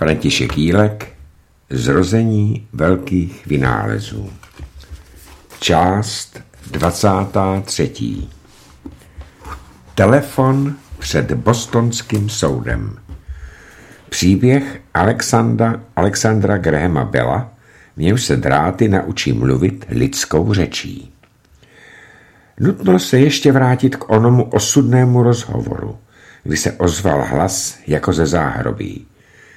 František Jílek, Zrození velkých vynálezů. Část 23. Telefon před bostonským soudem. Příběh Alexandra Grahama Bella, v němž se dráty naučí mluvit lidskou řečí. Nutno se ještě vrátit k onomu osudnému rozhovoru, kdy se ozval hlas jako ze záhrobí.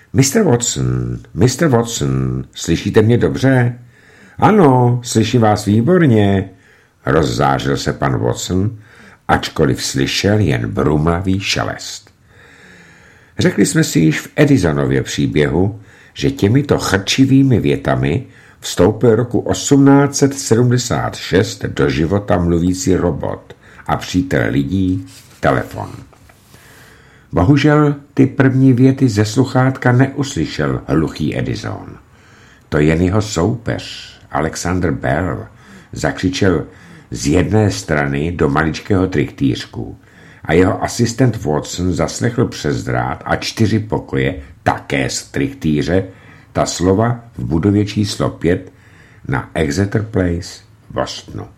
Mr. Watson, slyšíte mě dobře? Ano, slyší vás výborně, rozzářil se pan Watson, ačkoliv slyšel jen brumlavý šelest. Řekli jsme si již v Edisonově příběhu, že těmito chrčivými větami vstoupil roku 1876 do života mluvící robot a přítel lidí telefon. Bohužel ty první věty ze sluchátka neuslyšel hluchý Edison. To jen jeho soupeř, Alexander Bell, zakřičel z jedné strany do maličkého trichtýřku a jeho asistent Watson zaslechl přes drát a 4 pokoje, také z trichtýře, ta slova v budově číslo 5 na Exeter Place, Bostonu.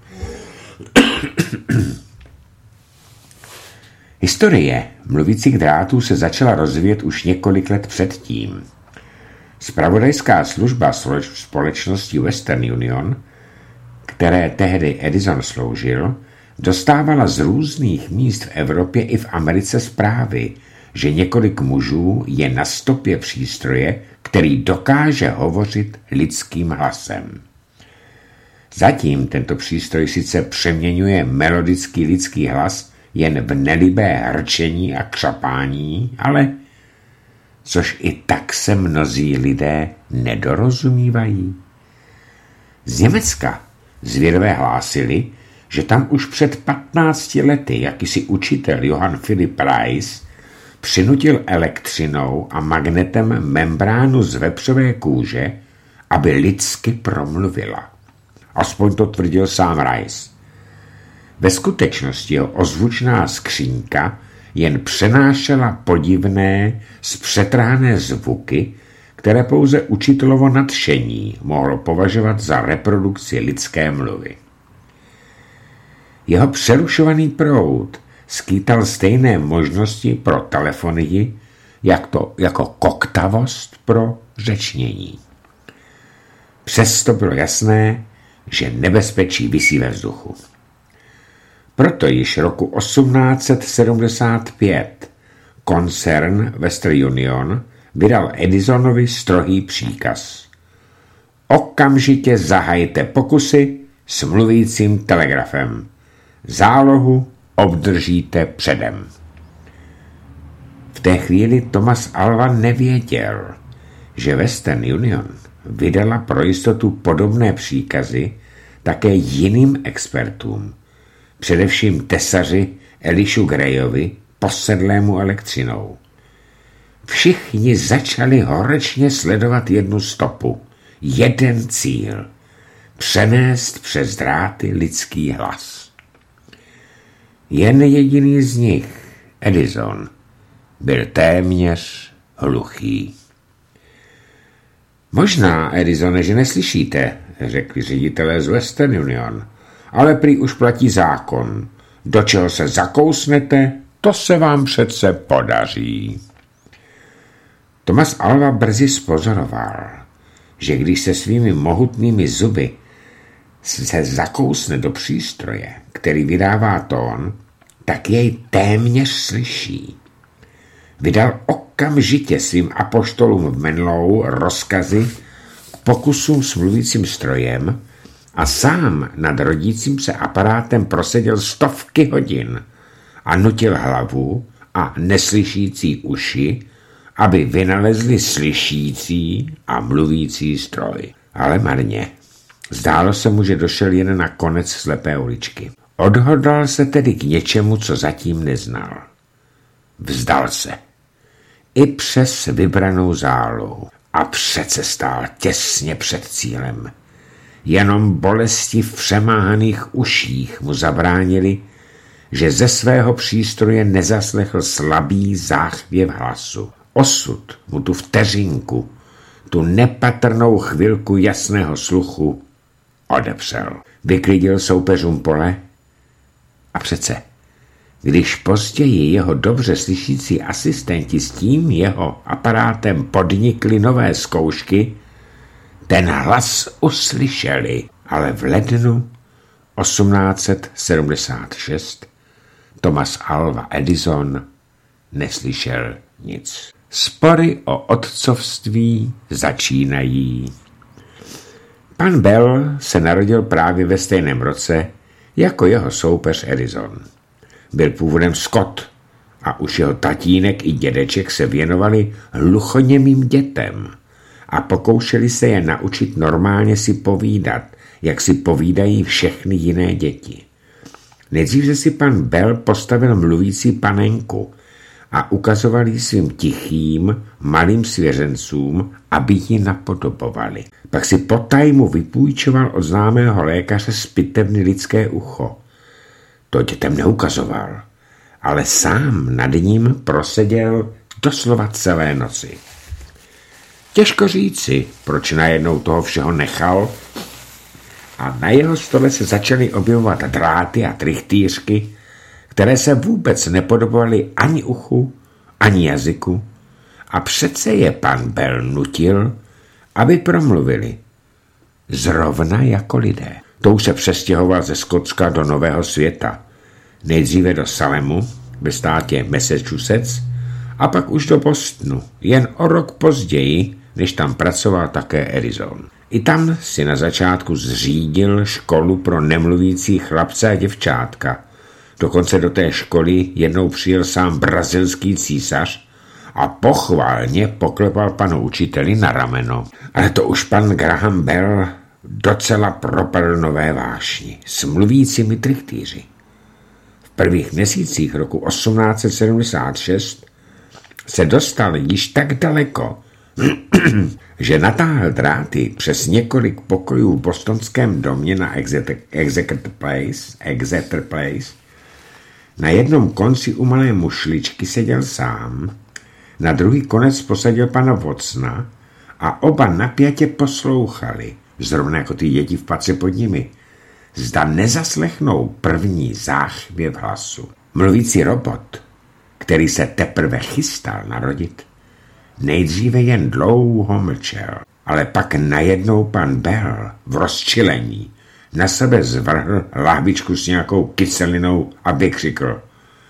Historie mluvících drátů se začala rozvíjet už několik let předtím. Zpravodajská služba společnosti Western Union, které tehdy Edison sloužil, dostávala z různých míst v Evropě i v Americe zprávy, že několik mužů je na stopě přístroje, který dokáže hovořit lidským hlasem. Zatím tento přístroj sice přeměňuje melodický lidský hlas jen v nelibé hrčení a křapání, ale což i tak se mnozí lidé nedorozumívají. Z Německa zvědové hlásili, že tam už před 15 lety jakýsi učitel Johann Philipp Reis přinutil elektřinou a magnetem membránu z vepřové kůže, aby lidsky promluvila. Aspoň to tvrdil sám Reis. Ve skutečnosti jeho ozvučná skřínka jen přenášela podivné, zpřetrhané zvuky, které pouze učitelovo nadšení mohlo považovat za reprodukci lidské mluvy. Jeho přerušovaný proud skýtal stejné možnosti pro telefonii, jako koktavost pro řečnění. Přesto bylo jasné, že nebezpečí visí ve vzduchu. Proto již roku 1875 koncern Western Union vydal Edisonovi strohý příkaz. Okamžitě zahajte pokusy s mluvícím telegrafem. Zálohu obdržíte předem. V té chvíli Thomas Alva nevěděl, že Western Union vydala pro jistotu podobné příkazy také jiným expertům, především tesaři Elishu Grayovi, posedlému elektřinou. Všichni začali horečně sledovat jednu stopu, jeden cíl, přenést přes dráty lidský hlas. Jen jediný z nich, Edison, byl téměř hluchý. Možná, Edisone, že neslyšíte, řekli ředitelé z Western Union, ale prý už platí zákon. Do čeho se zakousnete, to se vám přece podaří. Thomas Alva brzy spozoroval, že když se svými mohutnými zuby se zakousne do přístroje, který vydává tón, tak jej téměř slyší. Vydal okamžitě svým apoštolům v Menlou rozkazy k pokusům s mluvícím strojem a sám nad rodícím se aparátem proseděl stovky hodin a nutil hlavu a neslyšící uši, aby vynalezli slyšící a mluvící stroj. Ale marně. Zdálo se mu, že došel jen na konec slepé uličky. Odhodlal se tedy k něčemu, co zatím neznal. Vzdal se. I přes vybranou zálohu. A přece stál těsně před cílem. Jenom bolesti v přemáhaných uších mu zabránili, že ze svého přístroje nezaslechl slabý záchvěv hlasu. Osud mu tu vteřinku, tu nepatrnou chvilku jasného sluchu odepřel. Vyklidil soupeřům pole a přece, když později jeho dobře slyšící asistenti s tím jeho aparátem podnikli nové zkoušky, ten hlas uslyšeli, ale v lednu 1876 Thomas Alva Edison neslyšel nic. Spory o otcovství začínají. Pan Bell se narodil právě ve stejném roce jako jeho soupeř Edison. Byl původem Skot a už jeho tatínek i dědeček se věnovali hluchoněmým dětem a pokoušeli se je naučit normálně si povídat, jak si povídají všechny jiné děti. Nejdříve si pan Bell postavil mluvící panenku a ukazoval jí svým tichým, malým svěřencům, aby ji napodobovali. Pak si po tajmu vypůjčoval od známého lékaře z pitevny lidské ucho. To dětem neukazoval, ale sám nad ním proseděl doslova celé noci. Těžko říci, proč najednou toho všeho nechal, a na jeho stole se začaly objevovat dráty a trichtýřky, které se vůbec nepodobovaly ani uchu, ani jazyku, a přece je pan Bell nutil, aby promluvili. Zrovna jako lidé. To už se přestěhoval ze Skotska do Nového světa. Nejdříve do Salemu, ve státě Massachusetts, a pak už do Bostonu, jen o rok později, než tam pracoval také Edison. I tam si na začátku zřídil školu pro nemluvící chlapce a děvčátka. Dokonce do té školy jednou přijel sám brazilský císař a pochválně poklepal panu učiteli na rameno. Ale to už pan Graham Bell docela propadl nové vášni s mluvícími trichtýři. V prvních měsících roku 1876 se dostal již tak daleko, že natáhl dráty přes několik pokojů v bostonském domě na Exeter Place. Na jednom konci u malé mušličky seděl sám, na druhý konec posadil pana Watsona a oba napjatě poslouchali, zrovna jako ty děti v pace pod nimi. Zda nezaslechnou první záchvěv hlasu. Mluvící robot, který se teprve chystal narodit, nejdříve jen dlouho mlčel, ale pak najednou pan Bell v rozčilení na sebe zvrhl lahvičku s nějakou kyselinou a vykřikl: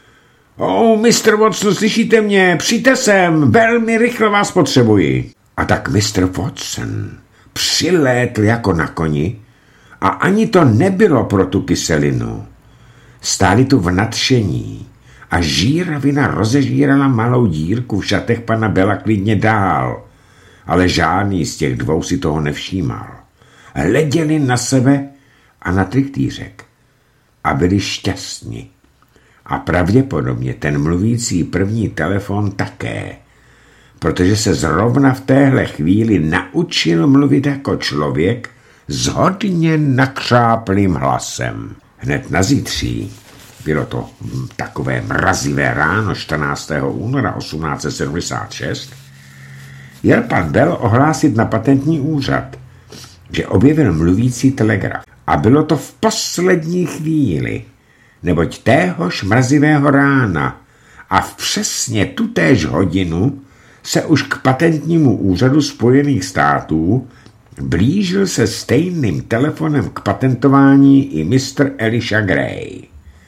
Mr. Watson, slyšíte mě? Přijďte sem, velmi rychle vás potřebuji. A tak Mr. Watson přilétl jako na koni a ani to nebylo pro tu kyselinu. Stáli tu v nadšení a žíravina rozežírala malou dírku v šatech pana Bella klidně dál, ale žádný z těch dvou si toho nevšímal. Hleděli na sebe a na trichtýřek a byli šťastní. A pravděpodobně ten mluvící první telefon také, protože se zrovna v téhle chvíli naučil mluvit jako člověk s hodně nakřáplým hlasem. Hned na zítří, bylo to takové mrazivé ráno 14. února 1876, jel pan Bell ohlásit na patentní úřad, že objevil mluvící telegraf. A bylo to v poslední chvíli, neboť téhož mrazivého rána a v přesně tutéž hodinu se už k patentnímu úřadu Spojených států blížil se stejným telefonem k patentování i Mr. Elisha Gray.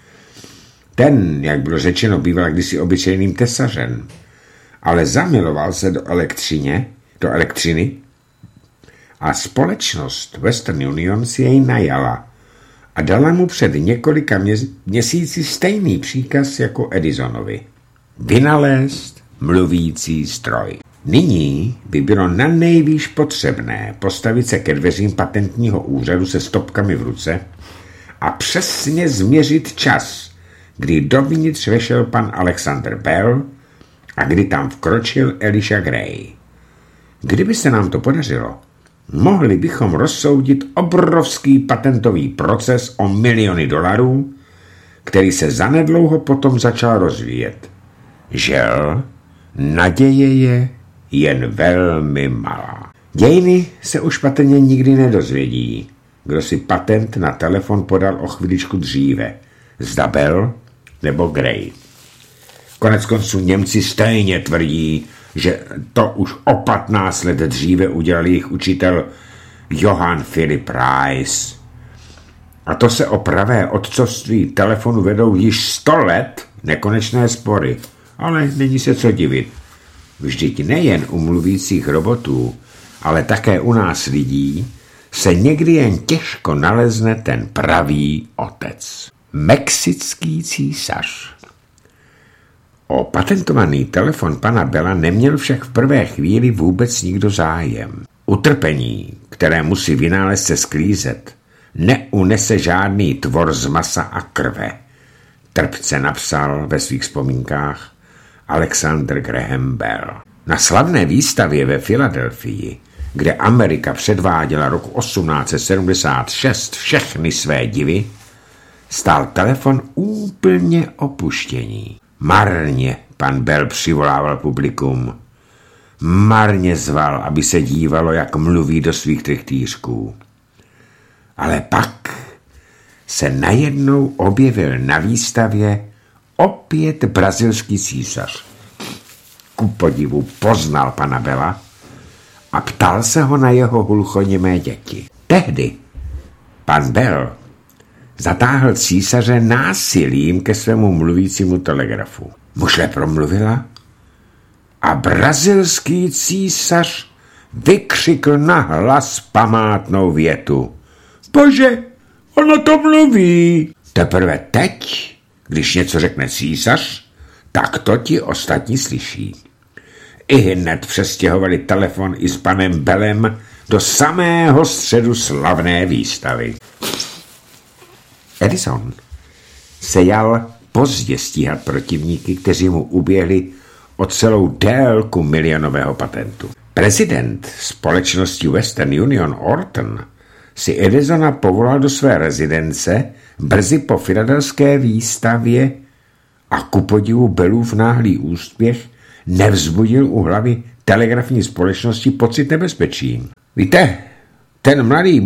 Ten, jak bylo řečeno, býval kdysi obyčejným tesařem, ale zamiloval se do elektřiny a společnost Western Union si jej najala a dala mu před několika měsíci stejný příkaz jako Edisonovi. Vynalézt mluvící stroj. Nyní by bylo nanejvýš potřebné postavit se ke dveřím patentního úřadu se stopkami v ruce a přesně změřit čas, kdy dovnitř vešel pan Alexander Bell a kdy tam vkročil Elisha Gray. Kdyby se nám to podařilo, mohli bychom rozsoudit obrovský patentový proces o miliony dolarů, který se zanedlouho potom začal rozvíjet. Žel, naděje je jen velmi malá. Dějiny se už patrně nikdy nedozvědí, kdo si patent na telefon podal o chviličku dříve, zda Bell nebo Gray. Koneckonců Němci stejně tvrdí, že to už o 15 let dříve udělal jejich učitel Johann Philipp Reis. A to se o pravé otcovství telefonu vedou již 100 let nekonečné spory. Ale není se co divit. Vždyť nejen u mluvících robotů, ale také u nás lidí se někdy jen těžko nalezne ten pravý otec. Mexický císař. O patentovaný telefon pana Bella neměl však v prvé chvíli vůbec nikdo zájem. Utrpení, které musí vynálezce sklízet, neunese žádný tvor z masa a krve, trpce napsal ve svých vzpomínkách Alexander Graham Bell. Na slavné výstavě ve Filadelfii, kde Amerika předváděla roku 1876 všechny své divy, stál telefon úplně opuštění. Marně pan Bell přivolával publikum. Marně zval, aby se dívalo, jak mluví do svých trychtýřků. Ale pak se najednou objevil na výstavě opět brazilský císař. Ku podivu poznal pana Bella a ptal se ho na jeho hluchoněmé děti. Tehdy pan Bell zatáhl císaře násilím ke svému mluvícímu telegrafu. Mužle promluvila a brazilský císař vykřikl na hlas památnou větu. Bože, ono to mluví. Teprve teď, když něco řekne císař, tak to ti ostatní slyší. Ihned přestěhovali telefon i s panem Bellem do samého středu slavné výstavy. Edison se jal pozdě stíhat protivníky, kteří mu uběhli o celou délku milionového patentu. Prezident společnosti Western Union Orton si Edisona povolal do své rezidence brzy po filadelské výstavě a ku podivu Bellův náhlý úspěch nevzbudil u hlavy telegrafní společnosti pocit nebezpečí. Víte, ten mladý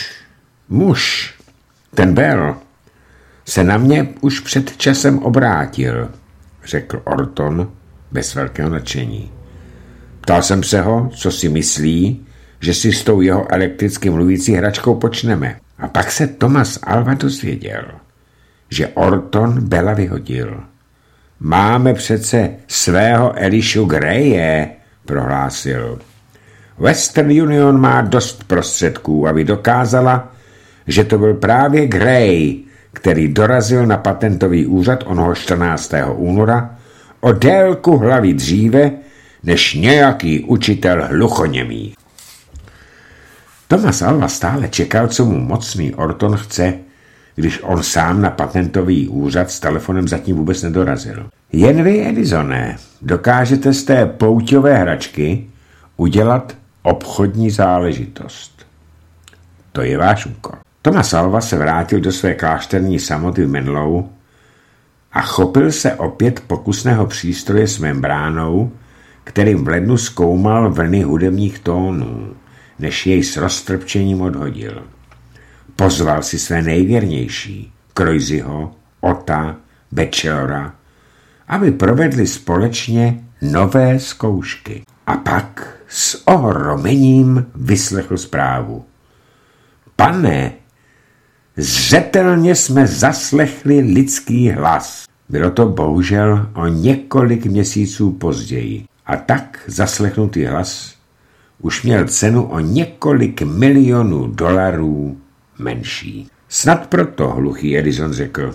muž, ten Bell, se na mě už před časem obrátil, řekl Orton bez velkého nadšení. Ptal jsem se ho, co si myslí, že si s tou jeho elektricky mluvící hračkou počneme. A pak se Thomas Alva dozvěděl, že Orton Bella vyhodil. Máme přece svého Elišu Graye, prohlásil. Western Union má dost prostředků, aby dokázala, že to byl právě Gray, který dorazil na patentový úřad onoho 14. února o délku hlavy dříve, než nějaký učitel hluchoněmý. Thomas Alva stále čekal, co mu mocný Orton chce, když on sám na patentový úřad s telefonem zatím vůbec nedorazil. Jen vy, Edisone, dokážete z té pouťové hračky udělat obchodní záležitost. To je váš úkol. Thomas Alva se vrátil do své klášterní samoty v Menlow a chopil se opět pokusného přístroje s membránou, kterým v lednu zkoumal vlny hudebních tónů, než jej s roztrpčením odhodil. Pozval si své nejvěrnější, Croisyho, Otta, Batchelora, aby provedli společně nové zkoušky. A pak s ohromením vyslechl zprávu. Pane, zřetelně jsme zaslechli lidský hlas. Bylo to bohužel o několik měsíců později. A tak zaslechnutý hlas už měl cenu o několik milionů dolarů menší. Snad proto, hluchý Edison řekl,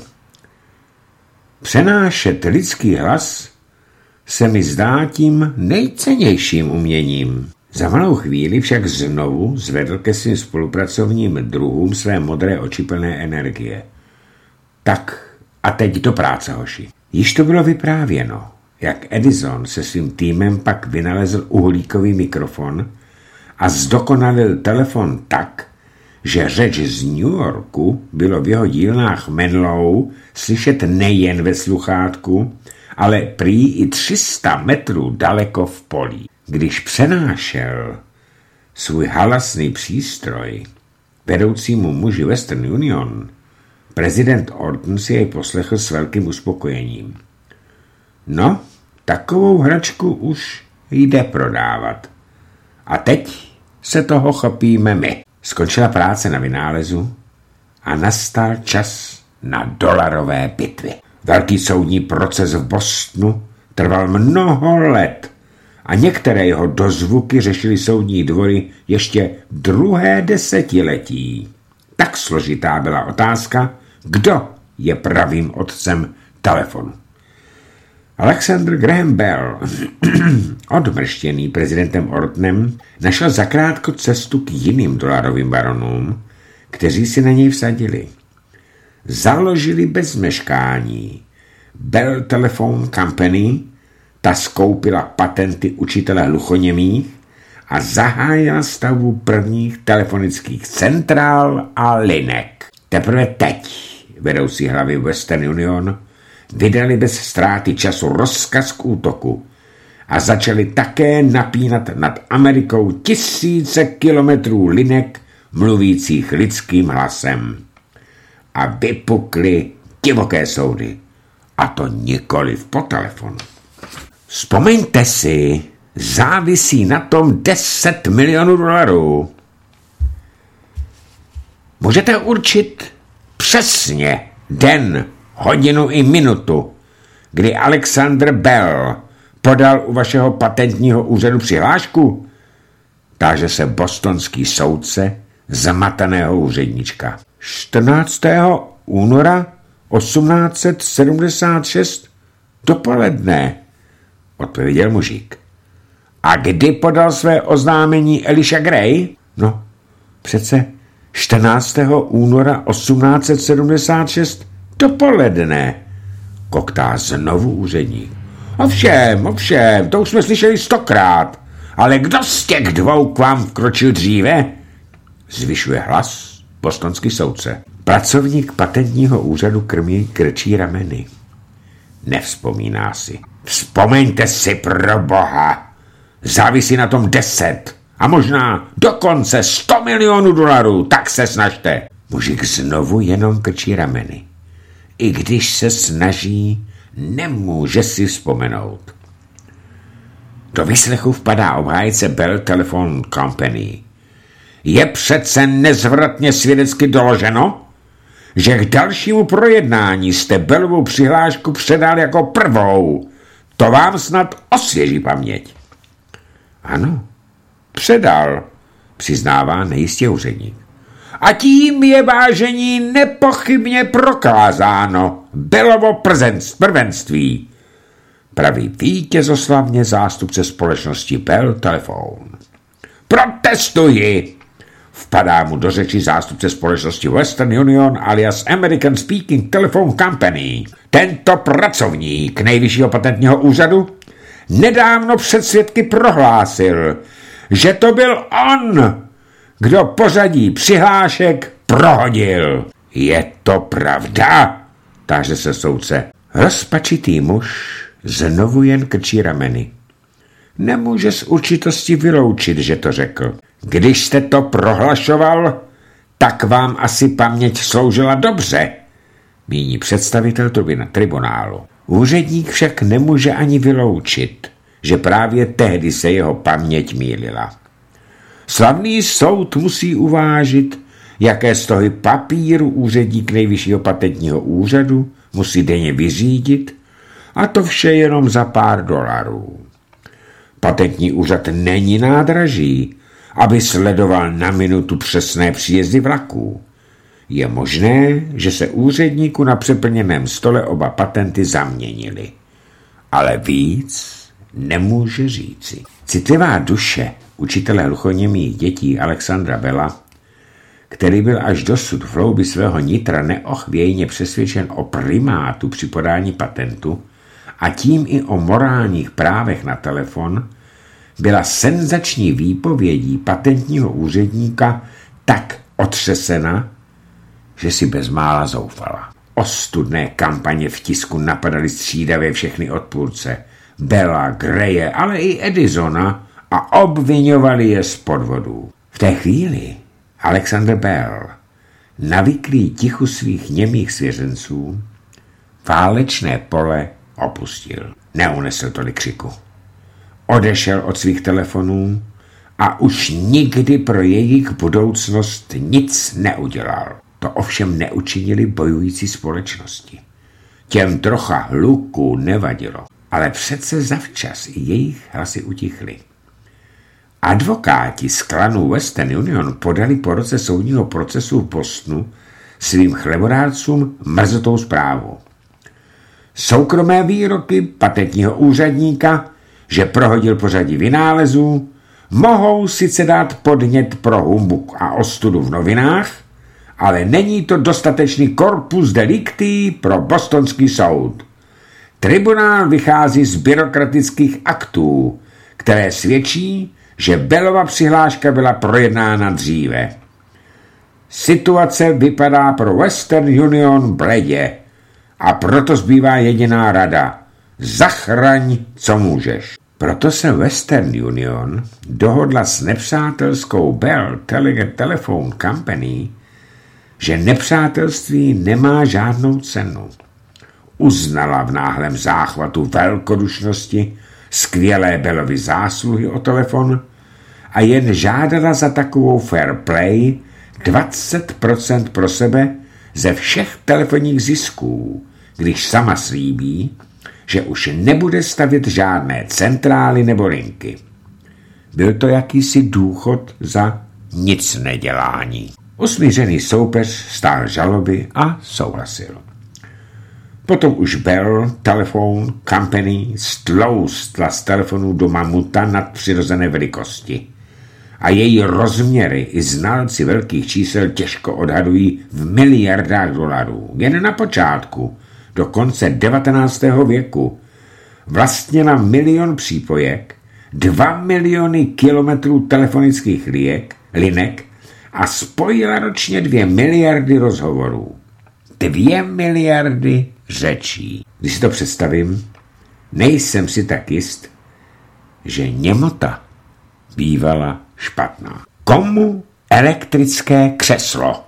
přenášet lidský hlas se mi zdá tím nejcennějším uměním. Za malou chvíli však znovu zvedl ke svým spolupracovním druhům své modré oči plné energie. Tak a teď do práce, hoši. Již to bylo vyprávěno, jak Edison se svým týmem pak vynalezl uhlíkový mikrofon a zdokonalil telefon tak, že řeč z New Yorku bylo v jeho dílnách Menlow slyšet nejen ve sluchátku, ale prý i 300 metrů daleko v polí. Když přenášel svůj halasný přístroj vedoucímu muži Western Union, prezident Orton si jej poslechl s velkým uspokojením. No, takovou hračku už jde prodávat. A teď se toho chopíme my. Skončila práce na vynálezu a nastal čas na dolarové bitvy. Velký soudní proces v Bostonu trval mnoho let a některé jeho dozvuky řešili soudní dvory ještě druhé desetiletí. Tak složitá byla otázka, kdo je pravým otcem telefonu. Alexander Graham Bell, odmrštěný prezidentem Ortonem, našel zakrátko cestu k jiným dolarovým baronům, kteří si na něj vsadili. Založili bez meškání Bell Telephone Company, ta skoupila patenty učitele hluchoněmých a zahájila stavbu prvních telefonických centrál a linek. Teprve teď vedoucí hlavy Western Union vydali bez ztráty času rozkaz k útoku a začali také napínat nad Amerikou tisíce kilometrů linek mluvících lidským hlasem. A vypukly divoké soudy. A to nikoliv po telefonu. Vzpomeňte si, závisí na tom 10 milionů dolarů. Můžete určit přesně den, hodinu i minutu, kdy Alexander Bell podal u vašeho patentního úřadu přihlášku? Táže se bostonský soudce zamateného úřednička. 14. února 1876 dopoledne, odpověděl mužík. A kdy podal své oznámení Elisha Gray? No, přece 14. února 1876 dopoledne, koktá znovu úředník. Ovšem, to už jsme slyšeli 100krát, ale kdo z těch dvou k vám vkročil dříve? Zvyšuje hlas bostonský soudce. Pracovník patentního úřadu krčí rameny. Nevzpomíná si. Vzpomeňte si, pro boha. Závisí na tom 10 a možná dokonce 100 milionů dolarů, tak se snažte. Mužík znovu jenom krčí rameny. I když se snaží, nemůže si vzpomenout. Do výslechu vpadá obhájce Bell Telephone Company. Je přece nezvratně svědecky doloženo, že k dalšímu projednání jste Bellovu přihlášku předal jako prvou. To vám snad osvěží paměť. Ano, předal, přiznává nejistě úředník. A tím je, vážení, nepochybně prokázáno Bellovo prvenství, praví vítězoslavně zástupce společnosti Bell Telephone. Protestuji, vpadá mu do řeči zástupce společnosti Western Union alias American Speaking Telephone Company. Tento pracovník nejvyššího patentního úřadu nedávno před svědky prohlásil, že to byl on, kdo pořadí přihlášek prohodil. Je to pravda? Táže se soudce. Rozpačitý muž znovu jen krčí rameny. Nemůže s určitostí vyloučit, že to řekl. Když jste to prohlašoval, tak vám asi paměť sloužila dobře, míní představitel tribunálu. Úředník však nemůže ani vyloučit, že právě tehdy se jeho paměť mýlila. Slavný soud musí uvážit, jaké stohy papíru úředník nejvyššího patentního úřadu musí denně vyřídit, a to vše jenom za pár dolarů. Patentní úřad není nádraží, aby sledoval na minutu přesné příjezdy vlaků. Je možné, že se úředníku na přeplněném stole oba patenty zaměnily. Ale víc nemůže říci. Citlivá duše učitele hluchoněmých dětí Alexandra Bella, který byl až dosud v hloubi svého nitra neochvějně přesvědčen o primátu při podání patentu a tím i o morálních právech na telefon, byla senzační výpovědí patentního úředníka tak otřesena, že si bezmála zoufala. Ostudné kampaně v tisku napadaly střídavě všechny odpůrce. Bella, Greje, ale i Edisona a obviňovali je z podvodů. V té chvíli Alexander Bell, navyklý tichu svých němých svěřenců, válečné pole opustil. Neunesl tolik křiku. Odešel od svých telefonů a už nikdy pro jejich budoucnost nic neudělal. To ovšem neučinili bojující společnosti. Těm trocha hluku nevadilo, ale přece zavčas i jejich hlasy utichly. Advokáti z klanu Western Union podali po roce soudního procesu v Bostonu svým chleborácům mrzutou zprávu. Soukromé výroky patentního úředníka, že prohodil pořadí vynálezů, mohou sice dát podnět pro humbuk a ostudu v novinách, ale není to dostatečný corpus delicti pro bostonský soud. Tribunál vychází z byrokratických aktů, které svědčí, že Bellova přihláška byla projednána dříve. Situace vypadá pro Western Union bledě a proto zbývá jediná rada. Zachraň, co můžeš. Proto se Western Union dohodla s nepřátelskou Bell Telephone Company, že nepřátelství nemá žádnou cenu. Uznala v náhlém záchvatu velkodušnosti skvělé Bellovy zásluhy o telefon a jen žádala za takovou fair play 20% pro sebe ze všech telefonních zisků, když sama slíbí, že už nebude stavět žádné centrály nebo linky. Byl to jakýsi důchod za nic nedělání. Usmířený soupeř stál žaloby a souhlasil. Potom už Bell Telephone Company stloustla z telefonů do mamuta nadpřirozené velikosti a její rozměry i znalci velkých čísel těžko odhadují v miliardách dolarů. Jen na počátku, do konce 19. věku, vlastnila 1 milion přípojek, 2 miliony kilometrů telefonických linek a spojila ročně 2 miliardy rozhovorů. 2 miliardy řečí. Když si to představím, nejsem si tak jist, že němota bývala špatná. Komu elektrické křeslo?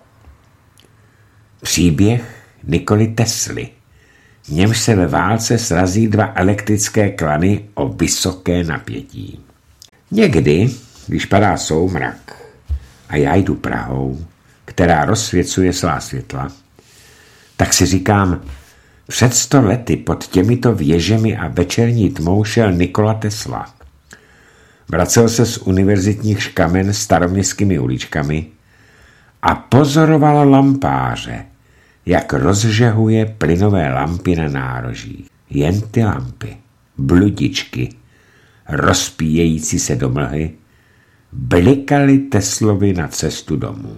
Příběh Nikoli Tesly. V němž se ve válce srazí 2 elektrické klany o vysoké napětí. Někdy, když padá soumrak a já jdu Prahou, která rozsvěcuje svá světla, tak si říkám, před 100 lety pod těmito věžemi a večerní tmou šel Nikola Tesla. Vracel se z univerzitních škamen staroměstskými uličkami a pozoroval lampáře, jak rozžehuje plynové lampy na nárožích. Jen ty lampy, bludičky, rozpíjející se do mlhy, blikaly Teslovi na cestu domů.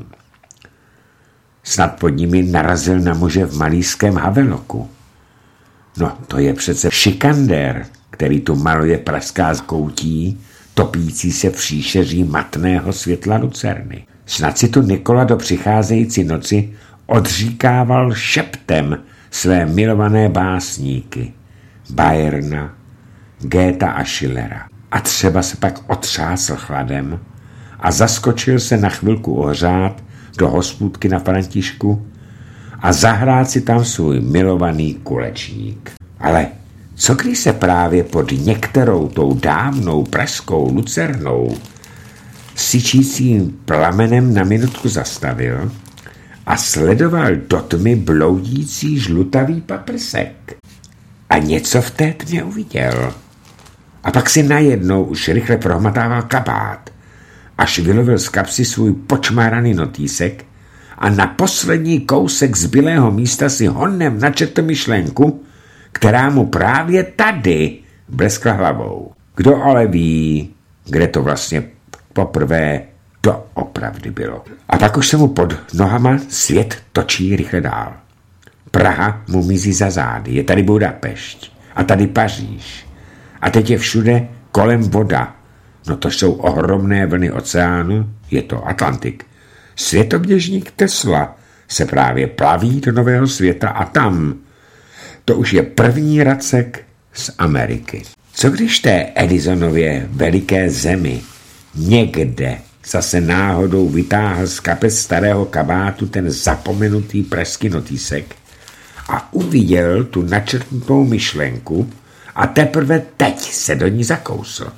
Snad pod nimi narazil na muže v malířském Haveloku. No, to je přece šikandér, který tu maluje pražská koutí, topící se v příšeří matného světla lucerny. Snad si tu Nikola do přicházející noci odříkával šeptem své milované básníky Bayerna, Goetha a Schillera. A třeba se pak otřásl chladem a zaskočil se na chvilku ohřát do hospůdky na Františku a zahrát si tam svůj milovaný kulečník. Ale co když se právě pod některou tou dávnou pražskou lucernou syčícím plamenem na minutku zastavil a sledoval do tmy bloudící žlutavý paprsek. A něco v té tmě uviděl. A pak si najednou už rychle prohmatával kabát, až vylovil z kapsy svůj počmáraný notýsek a na poslední kousek zbylého místa si honem načetl myšlenku, která mu právě tady bleskla hlavou. Kdo ale ví, kde to vlastně poprvé doopravdy bylo. A pak už se mu pod nohama svět točí rychle dál. Praha mu mizí za zády, je tady Budapešť a tady Paříž. A teď je všude kolem voda. No to jsou ohromné vlny oceánu, je to Atlantik. Světoběžník Tesla se právě plaví do nového světa a tam to už je první racek z Ameriky. Co když té Edisonově veliké zemi někde zase náhodou vytáhl z kapes starého kabátu ten zapomenutý pražský notýsek a uviděl tu načrtnutou myšlenku a teprve teď se do ní zakousl.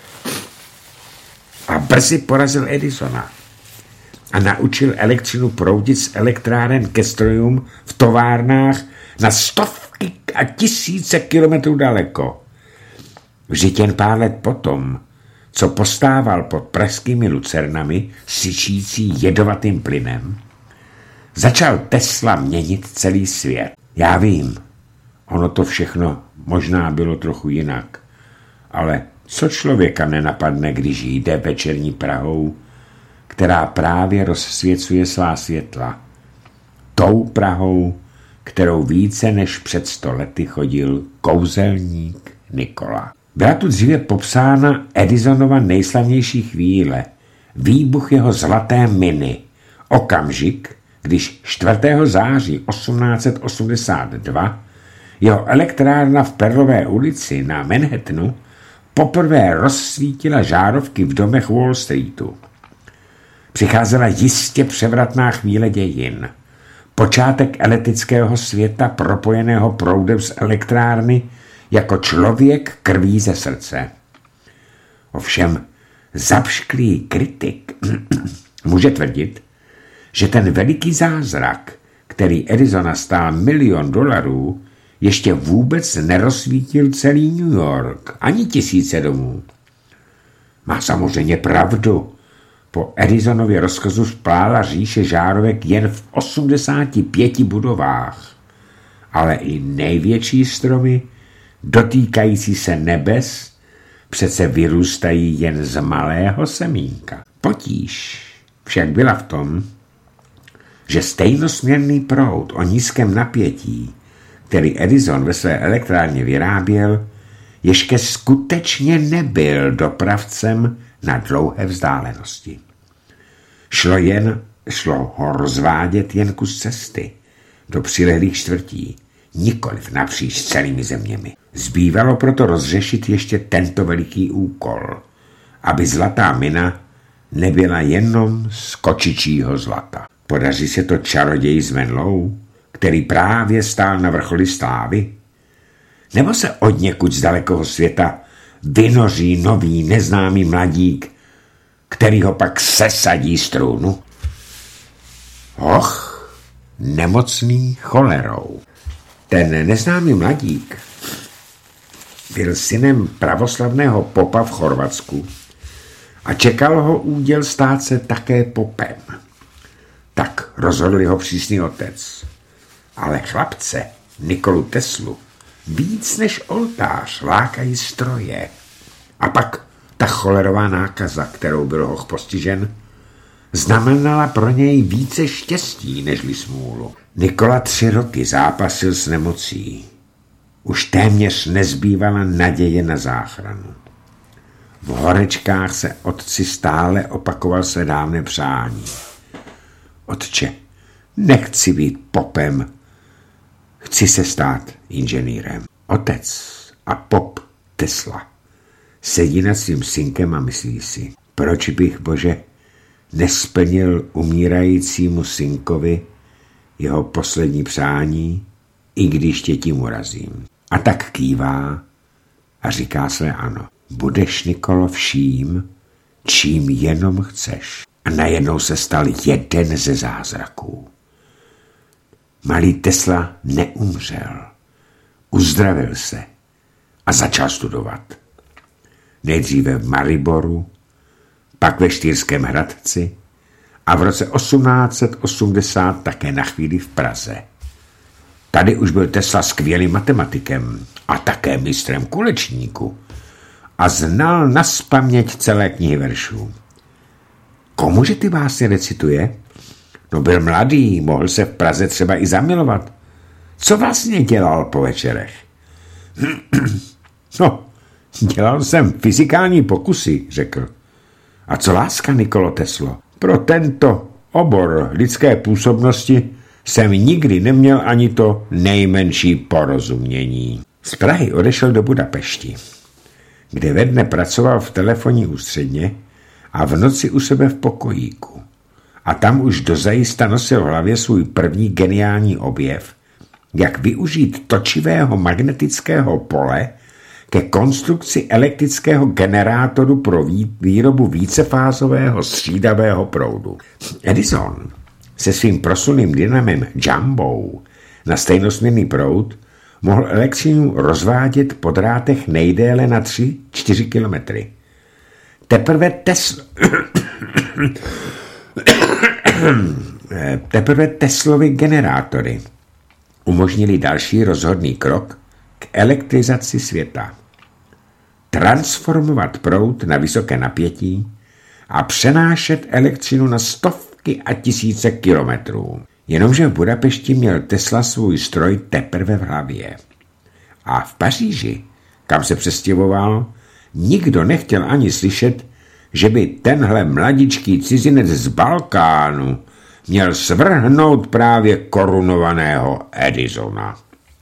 A brzy porazil Edisona a naučil elektřinu proudit z elektráren ke strojům v továrnách na stovky a tisíce kilometrů daleko. Vždyť jen pár let potom, co postával pod pražskými lucernami, syčící jedovatým plynem, začal Tesla měnit celý svět. Já vím, ono to všechno možná bylo trochu jinak, ale co člověka nenapadne, když jde večerní Prahou, která právě rozsvěcuje svá světla. Tou Prahou, kterou více než před 100 lety chodil kouzelník Nikola. Byla tu dříve popsána Edisonova nejslavnější chvíle, výbuch jeho zlaté miny, okamžik, když 4. září 1882 jeho elektrárna v Perlové ulici na Manhattanu poprvé rozsvítila žárovky v domech Wall Streetu. Přicházela jistě převratná chvíle dějin. Počátek elektrického světa propojeného proudem z elektrárny jako člověk krví ze srdce. Ovšem zapšklý kritik může tvrdit, že ten veliký zázrak, který Edisona stál $1 milion, ještě vůbec nerozsvítil celý New York, ani tisíce domů. Má samozřejmě pravdu. Po Edisonově rozkazu splála říše žárovek jen v 85 budovách, ale i největší stromy, dotýkající se nebes, přece vyrůstají jen z malého semínka. Potíž však byla v tom, že stejnosměrný proud o nízkém napětí, který Edison ve své elektrárně vyráběl, ještě skutečně nebyl dopravcem na dlouhé vzdálenosti. Šlo ho rozvádět jen kus cesty do přilehlých čtvrtí, nikoliv napříč celými zeměmi. Zbývalo proto rozřešit ještě tento veliký úkol, aby zlatá mina nebyla jenom z kočičího zlata. Podaří se to čaroději z Menlou, který právě stál na vrcholi slávy? Nebo se odněkud z dalekého světa vynoří nový neznámý mladík, který ho pak sesadí z trůnu? Nemocný cholerou. Ten neznámý mladík byl synem pravoslavného popa v Chorvatsku a čekal ho úděl stát se také popem. Tak rozhodl jeho přísný otec. Ale chlapce, Nikolu Teslu, víc než oltář lákají stroje. A pak ta cholerová nákaza, kterou byl hoch postižen, znamenala pro něj více štěstí nežli smůlu. Nikola 3 roky zápasil s nemocí. Už téměř nezbývala naděje na záchranu. V horečkách se otci stále opakoval své dávné přání. Otče, nechci být popem, chci se stát inženýrem. Otec a pop Tesla sedí nad svým synkem a myslí si, proč bych, Bože, nesplnil umírajícímu synkovi jeho poslední přání, i když tě tím urazím. A tak kývá a říká své ano. Budeš, Nikolo, vším, čím jenom chceš. A najednou se stal jeden ze zázraků. Malý Tesla neumřel. Uzdravil se a začal studovat. Nejdříve v Mariboru, pak ve Štýrském Hradci a v roce 1880 také na chvíli v Praze. Tady už byl Tesla skvělým matematikem a také mistrem kulečníku a znal nazpaměť celé knihy veršů. Komuže ty básně recituje? No byl mladý, mohl se v Praze třeba i zamilovat. Co vlastně dělal po večerech? No, dělal jsem fyzikální pokusy, řekl. A co láska, Nikolo Teslo? Pro tento obor lidské působnosti jsem nikdy neměl ani to nejmenší porozumění. Z Prahy odešel do Budapešti, kde ve dne pracoval v telefonní ústředně a v noci u sebe v pokojíku. A tam už dozajista nosil v hlavě svůj první geniální objev, jak využít točivého magnetického pole ke konstrukci elektrického generátoru pro výrobu vícefázového střídavého proudu. Edison se svým proslulým dynamem Jumbo na stejnosměrný proud mohl elektřinu rozvádět po drátech nejdéle na 3-4 kilometry. Teprve Teslovy generátory umožnili další rozhodný krok k elektrizaci světa. Transformovat proud na vysoké napětí a přenášet elektřinu na stovky a tisíce kilometrů. Jenomže v Budapešti měl Tesla svůj stroj teprve v hlavě. A v Paříži, kam se přestěhoval, nikdo nechtěl ani slyšet, že by tenhle mladičký cizinec z Balkánu měl svrhnout právě korunovaného Edisona.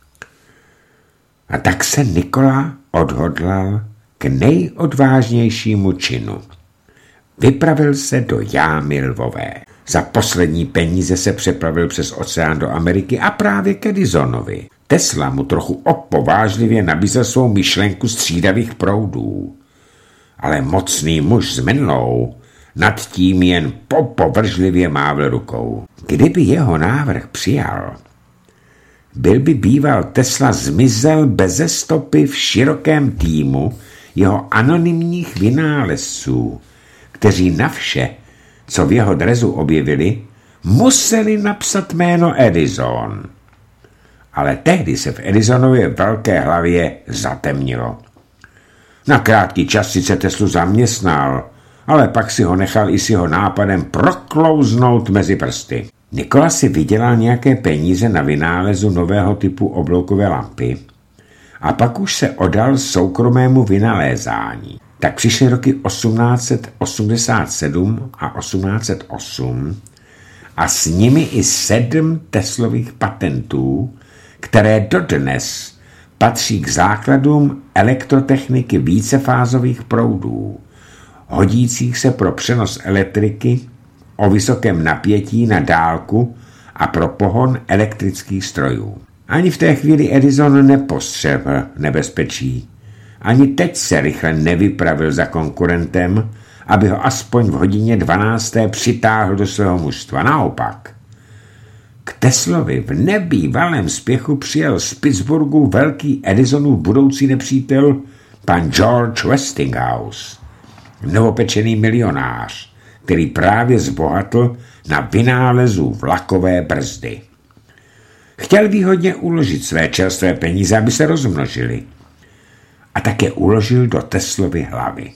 A tak se Nikola odhodlal k nejodvážnějšímu činu. Vypravil se do jámy Lvové. Za poslední peníze se přepravil přes oceán do Ameriky a právě k Edisonovi. Tesla mu trochu opovážlivě nabízel svou myšlenku střídavých proudů. Ale mocný muž s menlou nad tím jen popovržlivě mávl rukou. Kdyby jeho návrh přijal, byl by býval Tesla zmizel beze stopy v širokém týmu jeho anonymních vynálezců, kteří na vše, co v jeho drezu objevili, museli napsat jméno Edison. Ale tehdy se v Edisonově velké hlavě zatemnilo. Na krátký čas sice Teslu zaměstnal, ale pak si ho nechal i s jeho nápadem proklouznout mezi prsty. Nikola si vydělal nějaké peníze na vynálezu nového typu obloukové lampy a pak už se oddal soukromému vynalézání. Tak přišly roky 1887 a 1808 a s nimi i 7 Teslových patentů, které dodnes patří k základům elektrotechniky vícefázových proudů, hodících se pro přenos elektriky o vysokém napětí na dálku a pro pohon elektrických strojů. Ani v té chvíli Edison nepostřehl nebezpečí. Ani teď se rychle nevypravil za konkurentem, aby ho aspoň v hodině 12. přitáhl do svého mužstva. Naopak, k Teslovi v nebývalém spěchu přijel z Pittsburghu velký Edisonův budoucí nepřítel, pan George Westinghouse, novopečený milionář, který právě zbohatl na vynálezu vlakové brzdy. Chtěl výhodně uložit své čerstvé peníze, aby se rozmnožili. A také uložil do Teslovy hlavy.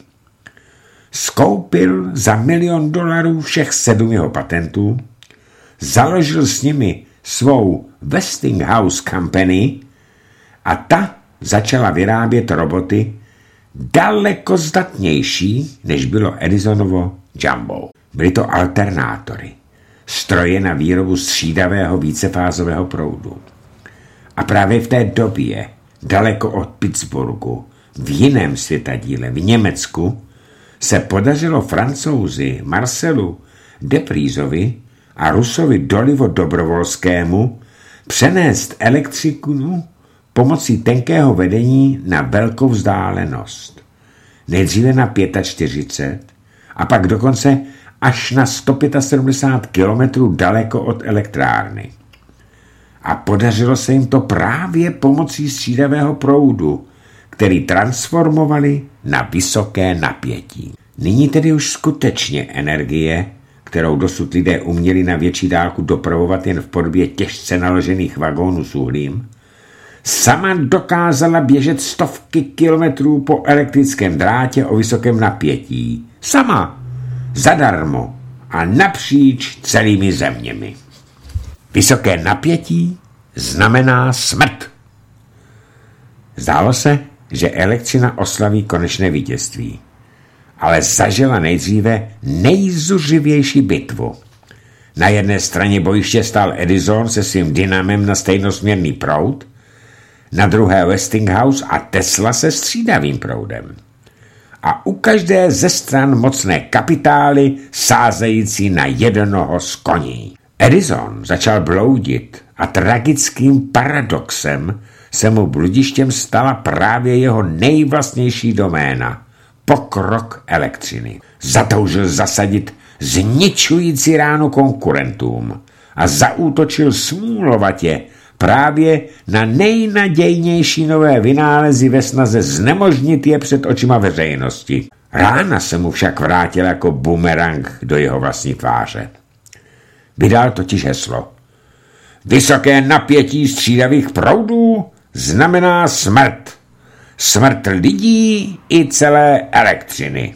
Skoupil za $1 milion všech 7 jeho patentů, založil s nimi svou Westinghouse Company a ta začala vyrábět roboty daleko zdatnější, než bylo Edisonovo Jumbo. Byly to alternátory, stroje na výrobu střídavého vícefázového proudu. A právě v té době, daleko od Pittsburghu, v jiném světadíle, v Německu, se podařilo Francouzi Marcelu Deprisovi a Rusovi Dolivo Dobrovolskému přenést elektřinu pomocí tenkého vedení na velkou vzdálenost. Nejdříve na 45 a pak dokonce až na 175 kilometrů daleko od elektrárny. A podařilo se jim to právě pomocí střídavého proudu, který transformovali na vysoké napětí. Nyní tedy už skutečně energie, kterou dosud lidé uměli na větší dálku dopravovat jen v podobě těžce naložených vagónů s uhlím, sama dokázala běžet stovky kilometrů po elektrickém drátě o vysokém napětí. Sama, zadarmo a napříč celými zeměmi. Vysoké napětí znamená smrt. Zdálo se, že elektřina oslaví konečné vítězství, ale zažila nejdříve nejzuřivější bitvu. Na jedné straně bojiště stál Edison se svým dynamem na stejnosměrný proud, na druhé Westinghouse a Tesla se střídavým proudem. A u každé ze stran mocné kapitály sázející na jednoho z koní. Edison začal bloudit a tragickým paradoxem se mu bludištěm stala právě jeho nejvlastnější doména – pokrok elektřiny. Zatoužil zasadit zničující ránu konkurentům a zaútočil smůlovatě právě na nejnadějnější nové vynálezy ve snaze znemožnit je před očima veřejnosti. Rána se mu však vrátila jako bumerang do jeho vlastní tváře. Vydal totiž heslo: vysoké napětí střídavých proudů znamená smrt. Smrt lidí i celé elektřiny.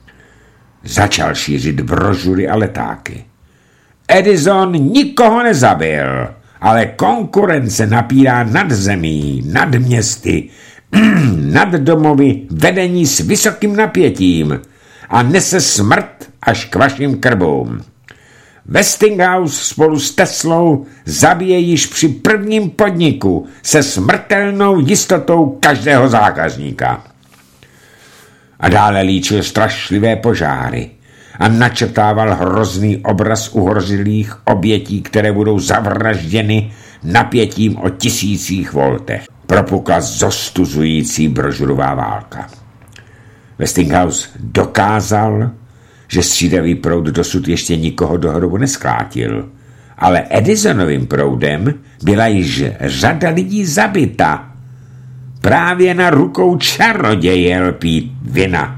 Začal šířit brožury a letáky. Edison nikoho nezabil, ale konkurence napírá nad zemí, nad městy, nad domovy vedení s vysokým napětím a nese smrt až k vašim krbům. Westinghouse spolu s Teslou zabije již při prvním podniku se smrtelnou jistotou každého zákazníka. A dále líčil strašlivé požáry a načrtával hrozný obraz uhořilých obětí, které budou zavražděny napětím o 1000 voltech. Propukla zostuzující brožurová válka. Westinghouse dokázal, že střídavý proud dosud ještě nikoho do hrobu nesklátil, ale Edisonovým proudem byla již řada lidí zabita. Právě na rukou čaroděje lpí vina.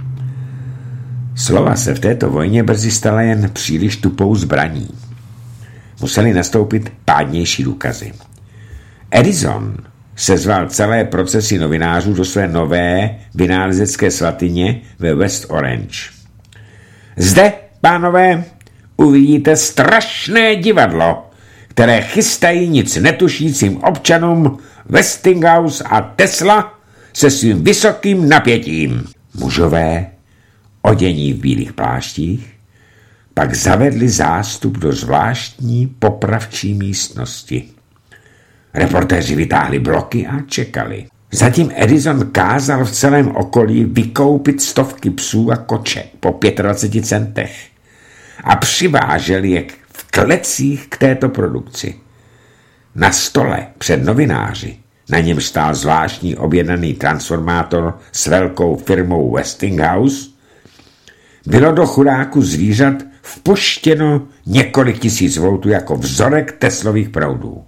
Slova se v této vojně brzy stala jen příliš tupou zbraní. Museli nastoupit pádnější důkazy. Edison sezval celé procesy novinářů do své nové vynálezecké svatyně ve West Orange. Zde, pánové, uvidíte strašné divadlo, které chystají nic netušícím občanům Westinghouse a Tesla se svým vysokým napětím. Mužové, odění v bílých pláštích, pak zavedli zástup do zvláštní popravčí místnosti. Reportéři vytáhli bloky a čekali. Zatím Edison kázal v celém okolí vykoupit stovky psů a koček po 25 centech a přivážel je v klecích k této produkci. Na stole před novináři, na něm stál zvláštní objednaný transformátor s velkou firmou Westinghouse, bylo do chudáku zvířat vpuštěno několik tisíc voltů jako vzorek Teslových proudů.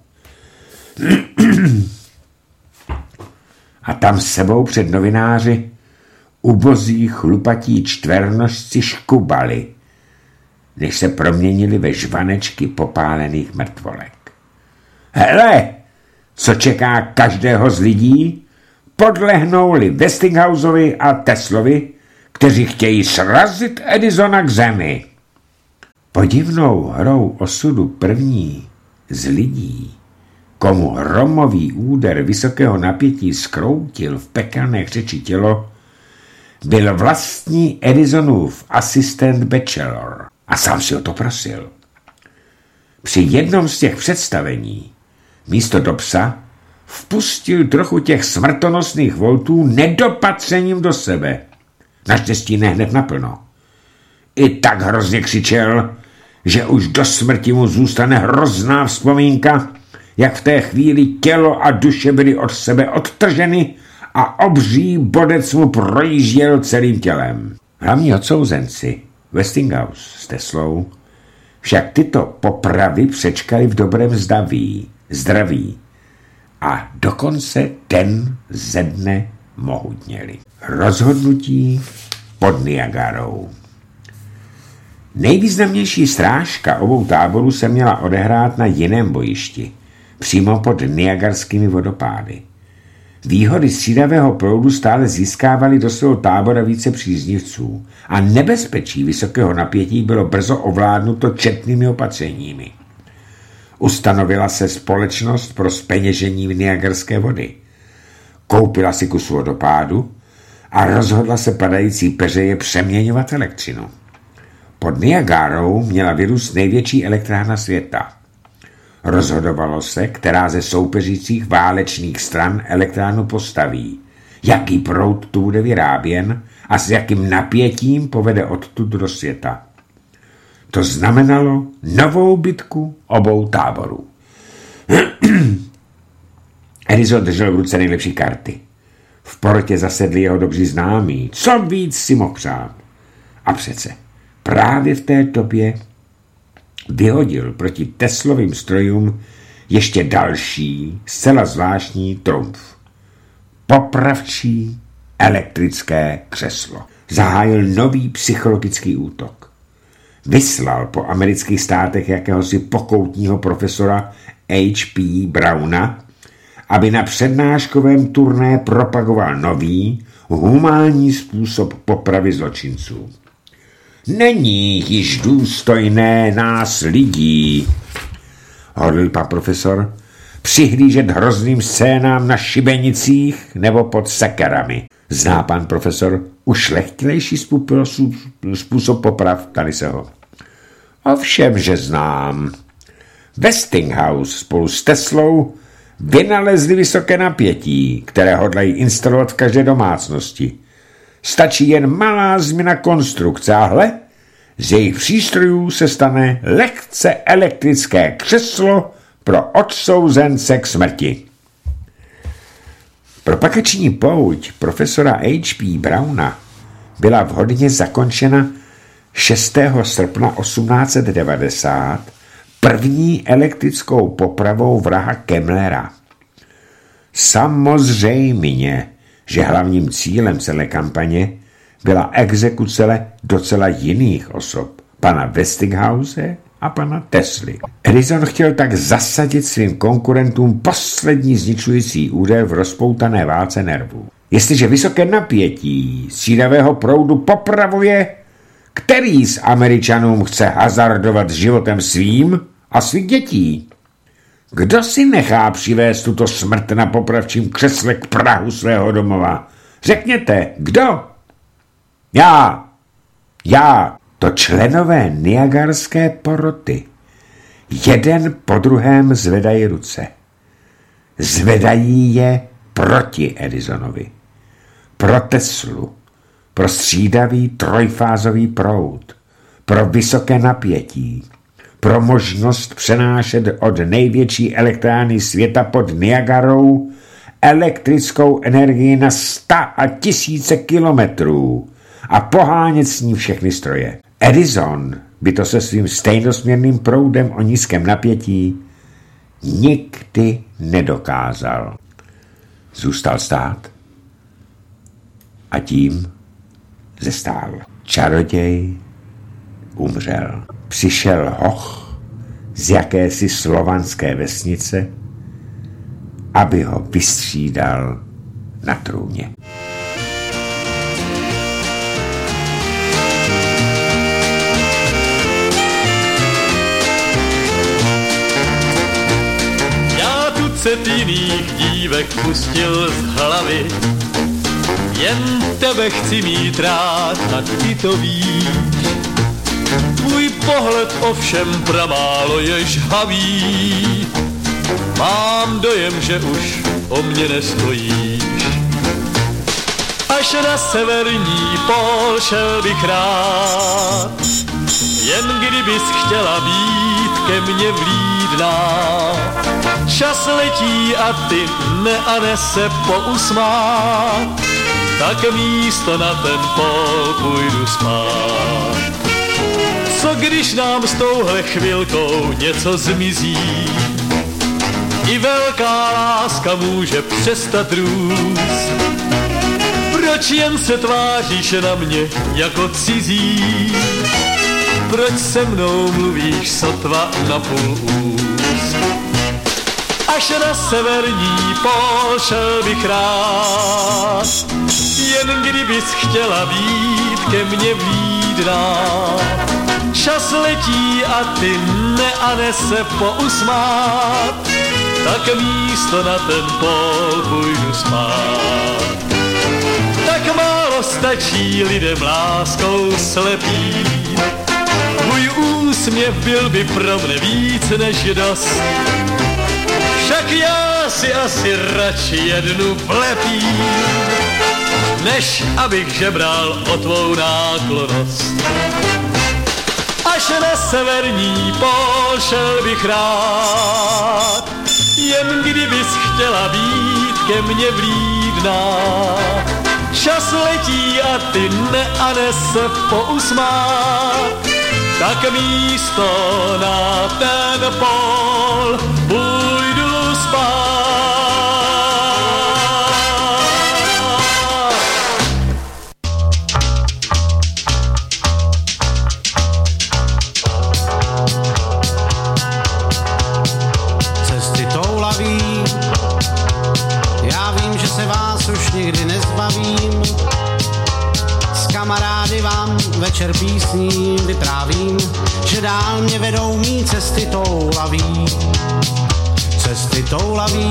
A tam s sebou před novináři ubozí chlupatí čtvernožci škubali, než se proměnili ve žvanečky popálených mrtvolek. Hele, co čeká každého z lidí, podlehnou-li Westinghouseovi a Teslovi, kteří chtějí srazit Edisona k zemi. Podivnou hrou osudu první z lidí, komu hromový úder vysokého napětí zkroutil v pekelné křeči tělo, byl vlastní Edisonův asistent Batchelor a sám si o to prosil. Při jednom z těch představení místo do psa vpustil trochu těch smrtonosných voltů nedopatřením do sebe. Naštěstí ne hned naplno. I tak hrozně křičel, že už do smrti mu zůstane hrozná vzpomínka, jak v té chvíli tělo a duše byly od sebe odtrženy a obří bodec mu projížděl celým tělem. Hlavní odsouzenci, Westinghouse s Teslou, však tyto popravy přečkali v dobrém zdraví a dokonce den ze dne mohutněli. Rozhodnutí pod Niagarou. Nejvýznamnější srážka obou táborů se měla odehrát na jiném bojišti, přímo pod Niagarskými vodopády. Výhody střídavého proudu stále získávaly do svého tábora více příznivců a nebezpečí vysokého napětí bylo brzo ovládnuto četnými opatřeními. Ustanovila se společnost pro zpeněžení Niagarské vody. Koupila si kus vodopádu a rozhodla se padající peřeje přeměňovat elektřinu. Pod Niagarou měla vyrůst největší elektrárna světa. Rozhodovalo se, která ze soupeřících válečných stran elektrárnu postaví, jaký proud tu bude vyráběn a s jakým napětím povede odtud do světa. To znamenalo novou bitku obou táborů. Edison držel v ruce nejlepší karty. V porotě zasedli jeho dobří známí. Co víc si mohl přát? A přece právě v té době vyhodil proti Teslovým strojům ještě další, zcela zvláštní trumf. Popravčí elektrické křeslo. Zahájil nový psychologický útok. Vyslal po amerických státech jakéhosi pokoutního profesora H.P. Browna, aby na přednáškovém turné propagoval nový, humánní způsob popravy zločinců. Není již důstojné nás lidí, hodl pan profesor, přihlížet hrozným scénám na šibenicích nebo pod sekerami. Zná pan profesor ušlechtilejší způsob poprav, ptali se ho. Ovšem, že znám. Westinghouse spolu s Teslou vynalezli vysoké napětí, které hodlají instalovat v každé domácnosti. Stačí jen malá změna konstrukce a hle, z jejich přístrojů se stane lehce elektrické křeslo pro odsouzence k smrti. Propagační pouť profesora H.P. Browna byla vhodně zakončena 6. srpna 1890 první elektrickou popravou vraha Kemmlera. Samozřejmě, že hlavním cílem celé kampaně byla exekuce docela jiných osob, pana Westinghouse a pana Tesly. Edison chtěl tak zasadit svým konkurentům poslední zničující úder v rozpoutané válce nervů. Jestliže vysoké napětí střídavého proudu popravuje, který z Američanům chce hazardovat životem svým a svých dětí? Kdo si nechá přivést tuto smrt na popravčím křesle k prahu svého domova? Řekněte, kdo? Já. To členové niagarské poroty. Jeden po druhém zvedají ruce. Zvedají je proti Edisonovi. Pro Teslu. Pro střídavý trojfázový proud. Pro vysoké napětí. Pro možnost přenášet od největší elektrárny světa pod Niagarou elektrickou energii na 100 a 1000 kilometrů a pohánět s ní všechny stroje. Edison by to se svým stejnosměrným proudem o nízkém napětí nikdy nedokázal. Zůstal stát a tím zestál. Čaroděj umřel. Přišel hoch z jakési slovanské vesnice, aby ho vystřídal na trůně. Já tucet jiných dívek pustil z hlavy, jen tebe chci mít rád a ty to víš. Tvůj pohled ovšem pramálo je žhavý, mám dojem, že už o mě nestojíš. Až na severní pól šel bych rád, jen kdybys chtěla být ke mně vlídná. Čas letí a ty neane se pousmát, tak místo na ten pól půjdu spát. Co když nám s touhle chvilkou něco zmizí? I velká láska může přestat růst. Proč jen se tváříš na mě jako cizí? Proč se mnou mluvíš sotva na půl úst? Až na severní pól šel bych rád, jen kdybys chtěla být ke mně vlídná. Čas letí a ty neane se pousmát, tak místo na ten pól půjdu spát. Tak málo stačí lidem láskou slepý, Tvůj úsměv byl by pro mne víc než dost. Však já si asi radši jednu vlepím, než abych žebral o tvou náklonnost. Až na severní pól šel bych rád, jen kdybys chtěla být ke mně vlídná. Čas letí a ty ne a ne se pousmát, tak místo na ten pól půjdu spát. Cesty toulaví, já vím, že se vás už nikdy nezbavím. S kamarády vám večer písní vyprávím, že dál mě vedou mý cesty toulaví. Cesty toulaví,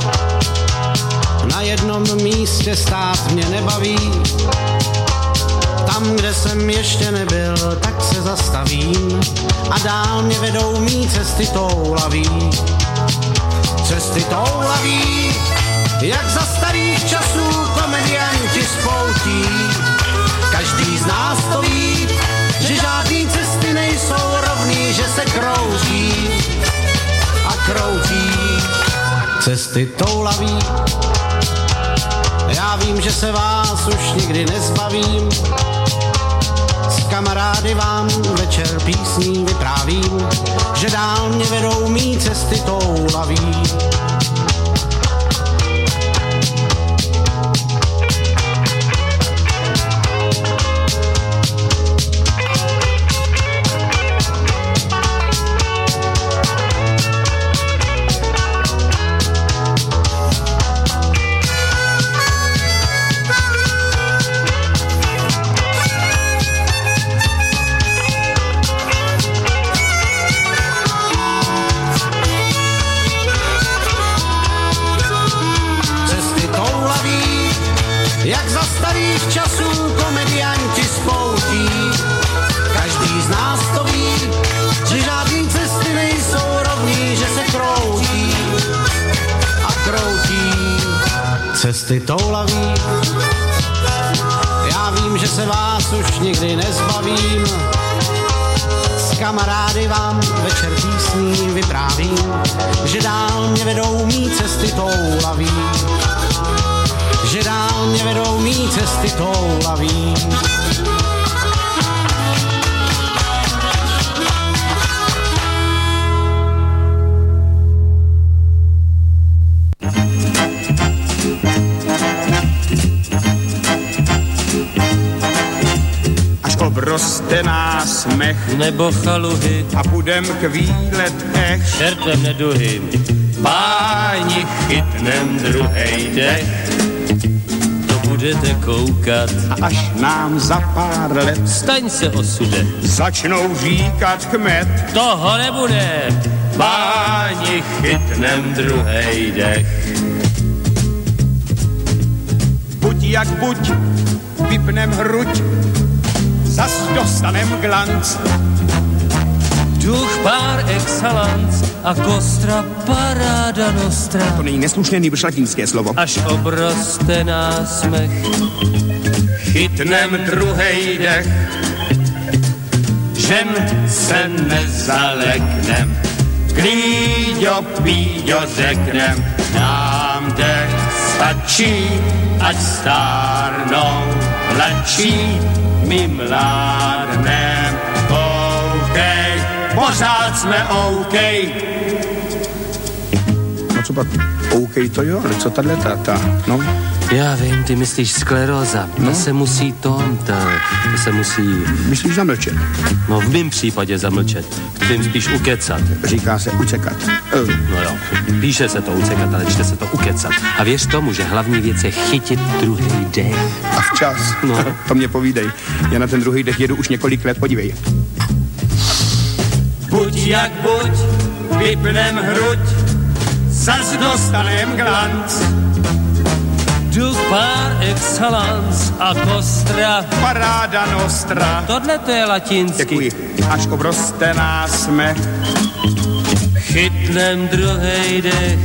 na jednom místě stát mě nebaví. Tam, kde jsem ještě nebyl, tak se zastavím a dál mě vedou mý cesty toulaví. Cesty toulaví, jak za starých časů komedianti spoutí. Každý z nás to ví, že žádný cesty nejsou rovný, že se kroutí a kroutí. Cesty toulaví, já vím, že se vás už nikdy nezbavím. S kamarády vám večer písní vyprávím, že dál mě vedou mý cesty toulaví. Jak za starých časů komedianti spoutí. Každý z nás to ví, že žádný cesty nejsou rovný, že se kroutí a kroutí. Cesty toulaví, já vím, že se vás už nikdy nezbavím. S kamarády vám večer písní vyprávím, že dál mě vedou mý cesty toulaví. Že dál mě vedou mý cesty toulaví. Až obroste nás mech Nebo chaluhy a budem k výletech, čertem neduhy, páni chytnem druhej dech. Budete koukat a až nám za pár let staň se osude, začnou říkat kmet, toho nebude, páni chytnem druhej dech. buď jak buď, vypnem hruď, zas dostanem glanc. Duch par excellence a kostra paráda nostra. To není neslušné nýbrž latinské slovo. Až obroste násmech, Chytnem druhej dech, žem se nezaleknem. Klíďo, píďo, řeknem, Nám dech stačí, ať stárnou mladší, my mládnem. Oukej, pořád jsme oukej. No co pak? OK, to jo, ale co tahle ta, no? Já vím, ty myslíš skleróza. No. To se musí to se musí... Myslíš zamlčet? No v mým případě zamlčet. Tím spíš ukecat. Říká se ucekat. No jo, píše se to ucekat, ale čte se to ukecat. A věř tomu, že hlavní věc je chytit druhý dech. A včas. No. To mě povídej. Já na ten druhý dech jedu už několik let, podívej. Buď jak buď, vypnem hruď, zas dostanem glanc. Duch par excellence a kostra. Paráda nostra. Tohle to je latinsky. Děkuji. Až obroste nás jsme. Chytnem druhej dech,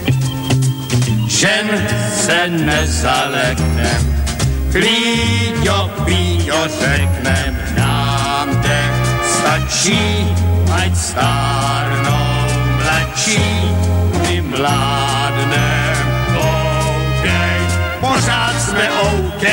Žen se nezaleknem. Klíďo, píďo řeknem. Nám dech stačí, ať stárnou mladší. My mládnem. OK, pořád jsme OK.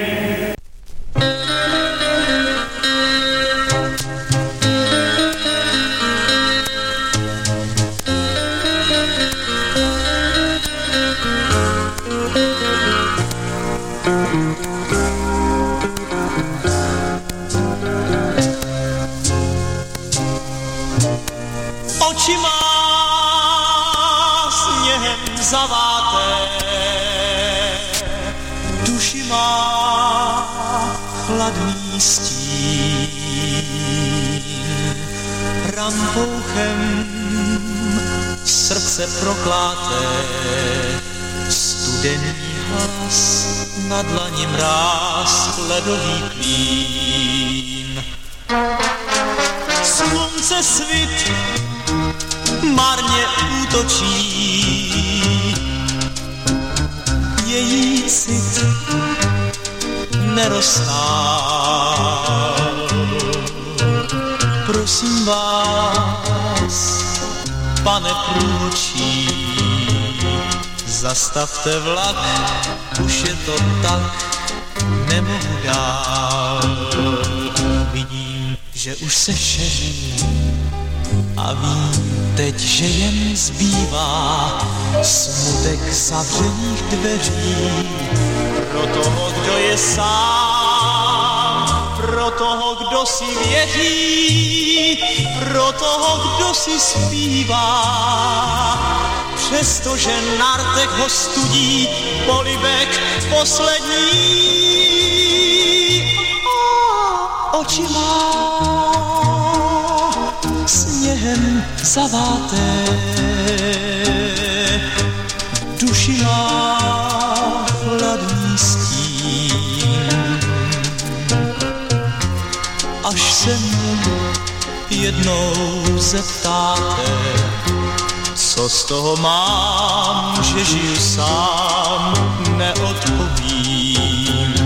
Oči má sněhem zaváté, duši má chladný stín, rampouchem srdce prokláté, studený hlas na dlani mráz, ledový klín. Slunce svit marně útočí, její cit neroztál. Prosím vás, pane průvodčí, zastavte vlak, už je to tak, nemohu dál. Vidím, že už se šeří a vím teď, že jen zbývá smutek zavřených dveří. Pro toho, kdo je sám, pro toho, kdo si věří, pro toho, kdo si zpívá. Přestože na rtech ho studí polibek poslední. Oči má sněhem zaváté, duši má chladný stín. Až se mě jednou zeptáte, co z toho mám, že žiju sám, neodpovím.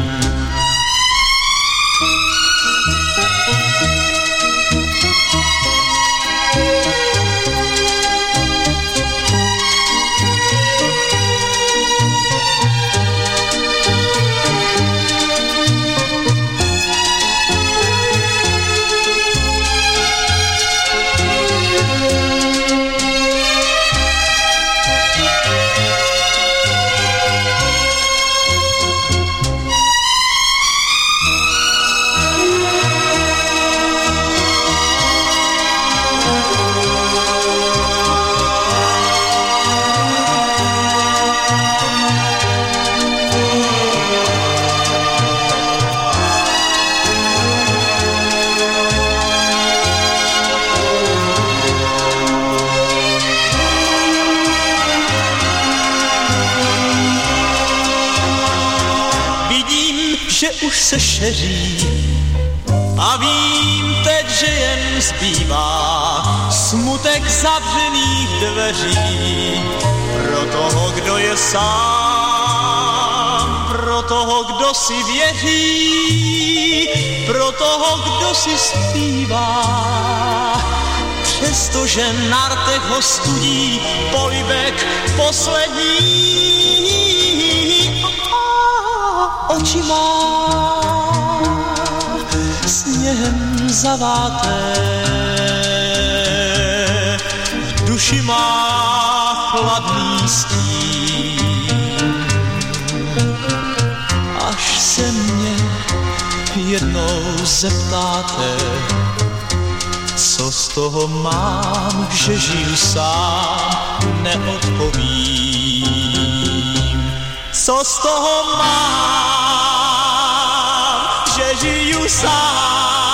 Že už se šeří a vím teď, že jen zbývá smutek zavřených dveří. Pro toho, kdo je sám, pro toho, kdo si věří, pro toho, kdo si zpívá. Přestože na rtech ho studí polibek poslední. Oči má sněhem zaváté, v duši má chladný stín. Až se mě jednou zeptáte, co z toho mám, že žiju sám, neodpovím. Co z toho mám, že žiju sám,